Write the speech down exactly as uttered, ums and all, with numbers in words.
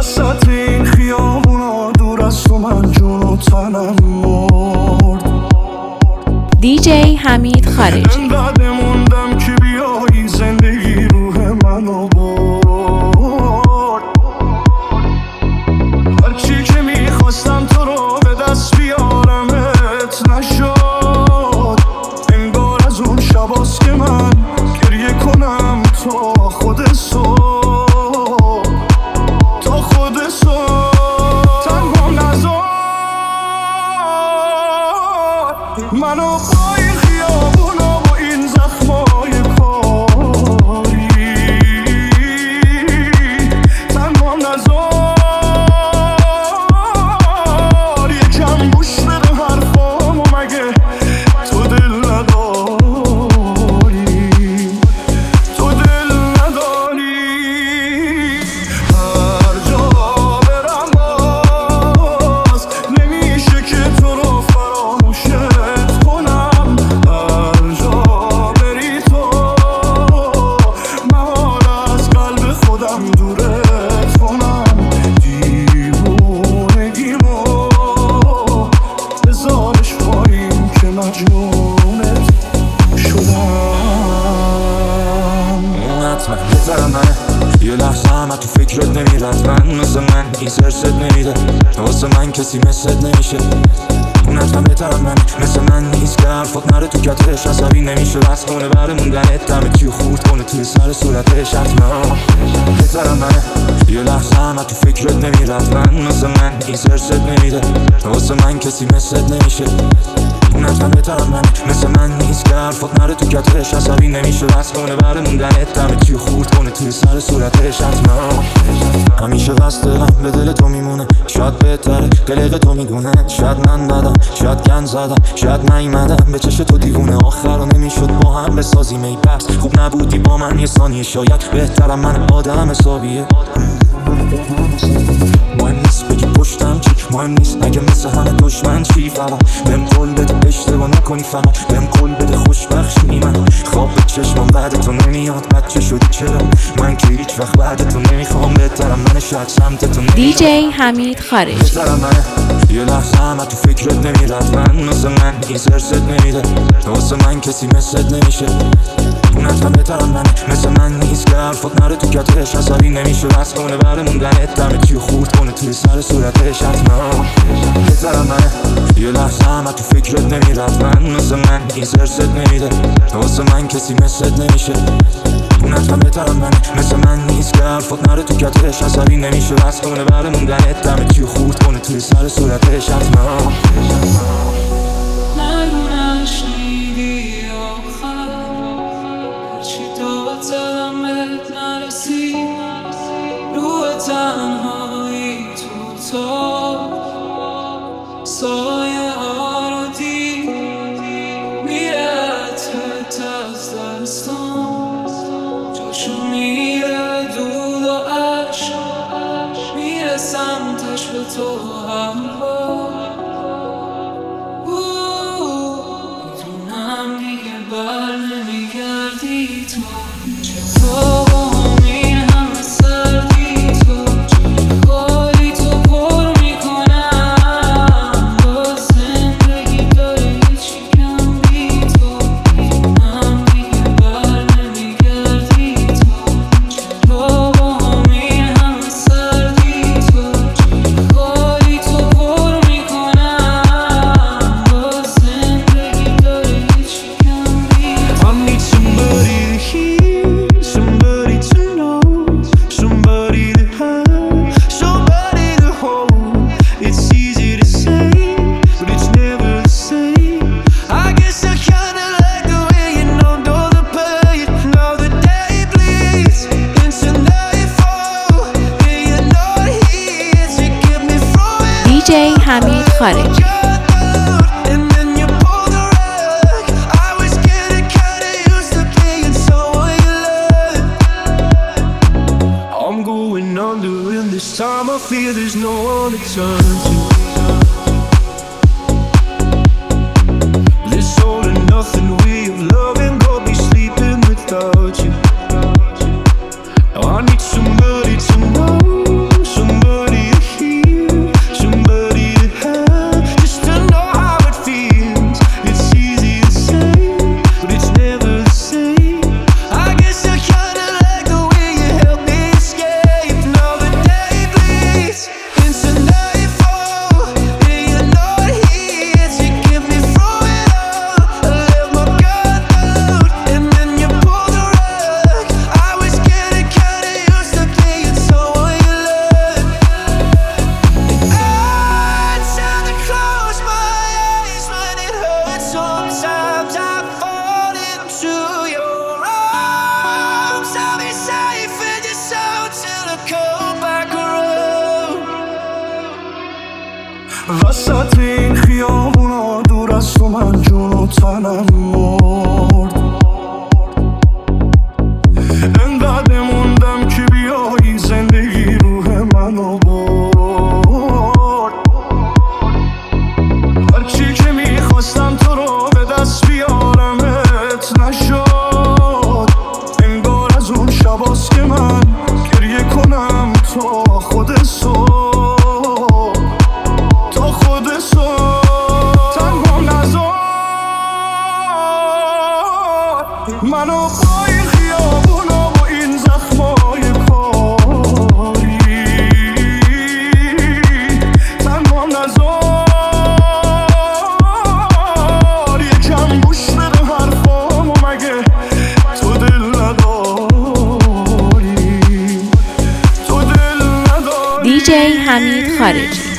وسط این خیابونا دور از تو من جون و تنم مرد. دیجی حمید خارجی. انقدر موندم که بیایی زندگی روح منو برد. هرچی که میخواستم تو رو به دست بیارمت نشد. انگار از اون شباست که من گریه کنم تا خود صبح، تا خود صبح. تنگم نذار منو با این خیابونا با این زخمای کاری. تنگم نذار یکم گوش بده حرفامو، مگه تو دل نداری؟ تو دل نداری؟ هر جا برم باز نمیشه که تو رو فراموشت کنم. هر جا بری تو محال از قلب خودم دورت کنم. دیوونگیمو بذارش پایین که مجنونت شدم. حتما بذارم منه یه لحظه همه تو فکرت نمیرد. من مثل من این سرست نمیده، واسه من کسی مثلت نمیشه. اون حتما بهترم من مثل من نیست که حرفات نره تو کتش. عصبی نمیشه بس کنه بره موندنت، دمه چی خورد کنه توی سر صورتش. حتما بذارم منه یه لحظه همه تو فکرت نمیرد. من مثل من این سرست نمیده، واسه من کسی مثلت نمیشه. اون حتما بهترم من مثل من نیست که حرفات نره تو کتش. عصبی نمیشه بس کنه بره موندنت، دمه چی خورد کنه توی سر صورتش. حتما همیشه بس دلم به دل تو میمونه، شاید بهتره قلق تو میدونه. شاید من بدم، شاید گند زدم، شاید نیومدم به چش تو دیوونه. آخر رو نمیشد با هم بسازیم ای بس خوب نبودی با من یه ثانیه. شاید بهترم من آدم حسابیه. مهم نیست بگی پشتم چی، مهم نیست اگه مثل همه دشمن چی. فقط بهم قول بده اشتباه نکنی، فقط بهم قول بده خوشبخشی. من خواب به چشمم بعد تو نمیاد. بچه شدی چرا من که هیچ وقت بعد تو نمیخوام. بهترم من شاید سمت تو نمیاد. دیجی حمید خارجی. بهترم منه یه لحظه همه تو فکرت نمیرد. من مثل من این سرست نمیده، واسه من کسی مثلت نمیشه. اون حتما بهترم من مثل من نیست که حرفات نره تو کتش. عصبی نمیشه بس کنه بره موندنت، دمه چی خورد کنه توی سر صورتش. حتما بهترم منه یه لحظه همه تو فکرت نمیرد. من مثل من این سرست نمیده، واسه من کسی مثلت نمیشه. اون حتما بهترم من مثل من نیست که حرفات نره تو کتش. عصبی نمیشه بس کنه بره موندنت، دمه چی خورد کنه توی سر صورتش. حتما تنهایی تو تا سایه ها رو دید میره عطرت از دستان. جاشو میره دود و عشق میره سمتش به تو هر بار. میدونم دیگه بر نمیگردی تو چطور دیجی حمید خارجی. I'm going under and this time I feel there's no one to turn to. This all and nothing way of loving, go be sleeping without you. Now I need somebody to know, somebody وسط این خیابونا دور از تو من جون و تنم مرد. انقدر موندم که بیایی زندگی روح منو برد. هرچی که میخواستم تو رو به دست بیارمت نشد. انگار از اون شباست که من گریه کنم تا خود صبح، تا خود صبح. تنگم نذار منو با این خیابونا و این زخمای کاری. تنگم نذار یکم گوش بده حرفامو، مگه تو دل نداری؟ تو دل نداری؟ دی جی حمید خارجی.